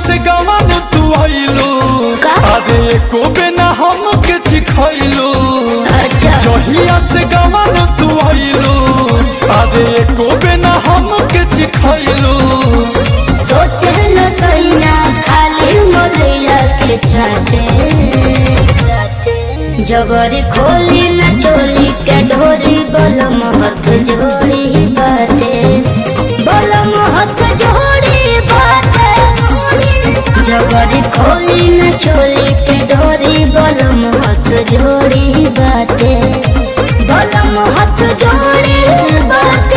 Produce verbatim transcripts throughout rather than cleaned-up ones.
से गवन तू आइलो अरे को बिना हम के चिखैलो अच्छा जहिया से गवन तू आइलो अरे को बिना हम के चिखैलो सोचल सैना खाली मोलिया के चाटे जबरी खोली न चोली के ढोरी बलम हाथ जोड़ी बाटे बलम हाथ जोड़ी बाटे जबरी खोली न चोली के ढोरी बलम हाथ जोड़ी बाटे बलम हाथ जोड़ी बाटे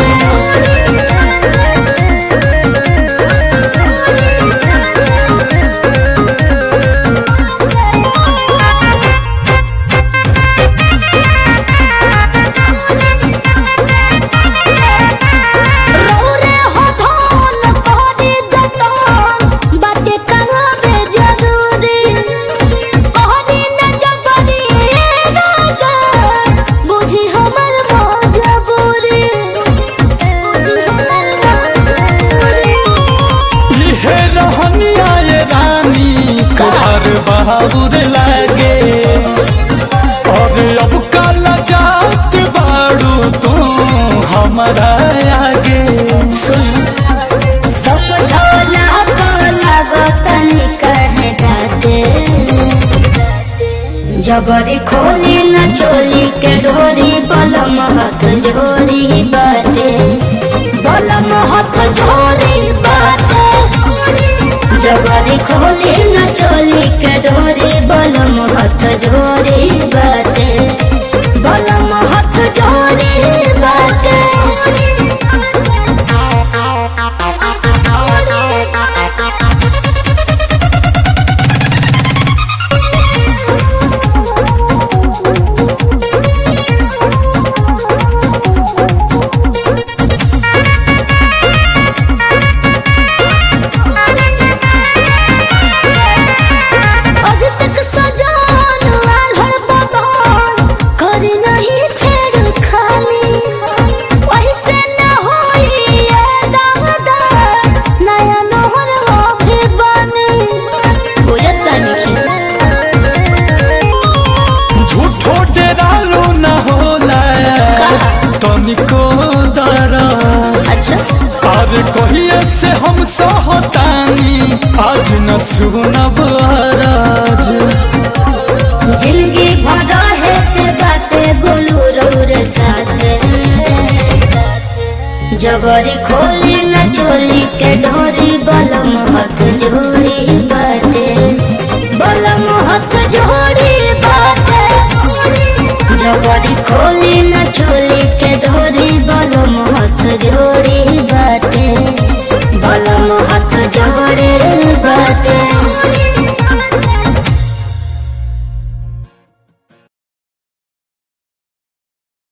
बहादुर लागे और अब काला जात बाड़ू तू हमारा आगे सब झोला बोला गोतनी कहे डाटे जबरी खोली न चोली के डोरी बलम हाथ जोड़ी बाटे बलम हाथ जोड़ी बाटे जबरी खोली न चोली के डोरी बलम हाथ जोड़ी बाटे बलम हाथ जोड़ी बाटे अरे कहिए से हम सहतानी आज न सुनब राज जिंदगी भरा है ते बाते गोलू रौर साथे जबरी खोली न चोली के ढोरी बलम हाथ जोड़ी